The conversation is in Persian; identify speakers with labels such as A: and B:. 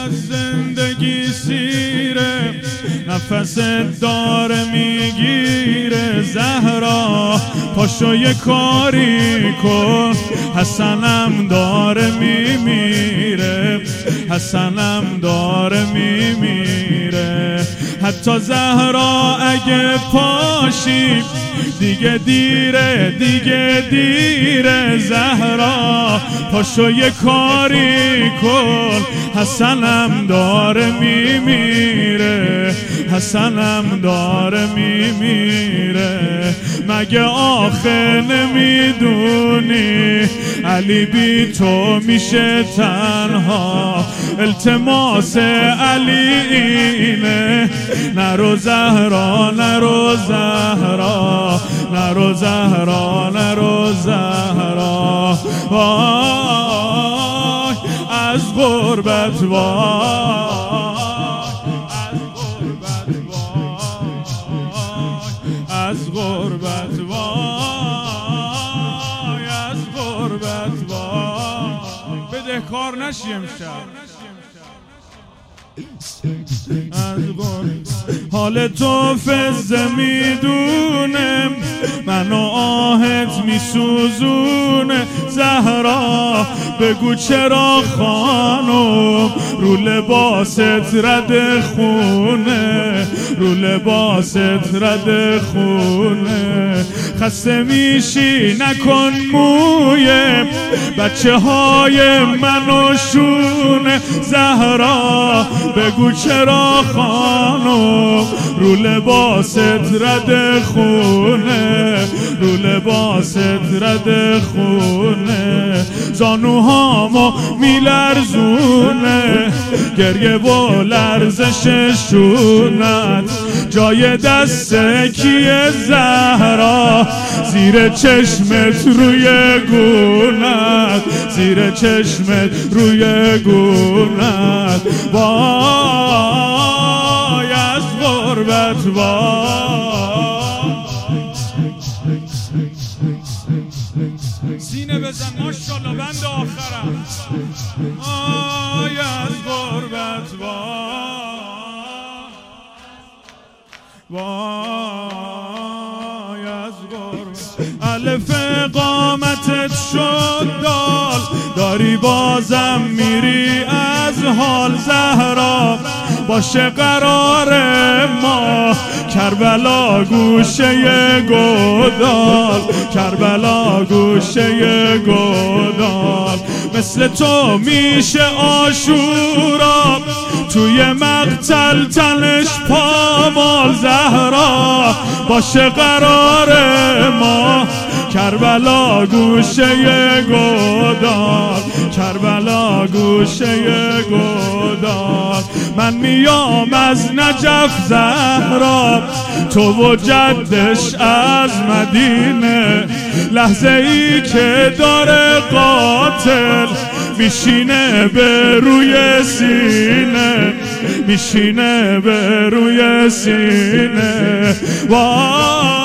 A: از زندگی سیره، نفست داره میگیره. زهرا پاشو یه کاری کن، حسنم داره میمیره، حسنم داره میمیره. حتی زهرا اگه پاشی دیگه دیره، دیگه دیره. زهرا پاشو یه کاری کن، حسنم داره میمیره، حسنم داره میمیره. مگه آخه نمیدونی علی بی تو میشه تنها؟ التماس علی اینه، نرو زهرا، نرو زهرا، نرو زهرا، نرو زهرا. وای از غربت، وای از غربت، وای از غربت، وای بدهکار نشی امشب. حال تو فزه میدونه، منو آهت میسوزونه. زهرا بگو چرا خانم رو لباست رد خونه، رو لباست رد خونه. خسته میشی نکن موی بچه های منو شونه. زهرا بگو چرا خانم رو لباست رد خونه، رو لباست رد خونه. زانوهامو میلرزونه گریه و لرزش شونت، جای دست کیه زهرا؟ زیر چشمت روی گونت، زیر چشمت روی گونت. وای از غربت، وای سینه بزن ماشاءالله بند آخرم. وای از غربت، وای از غربت. الف قامتت شد دال، داری بازم میری از حال. زهرا باشه قرار ما کربلا گوشه گودال، کربلا گوشه گودال. مثل تو میشه عاشورا توی مقتل تنش پامال. زهرا باشه قرار ما کربلا گوشه گودال، کربلا گوشه گودال. من میام از نجف زهرا، تو و جدش از مدینه. لحظه ای که داره قاتل میشینه به روی سینه، میشینه به روی سینه. وای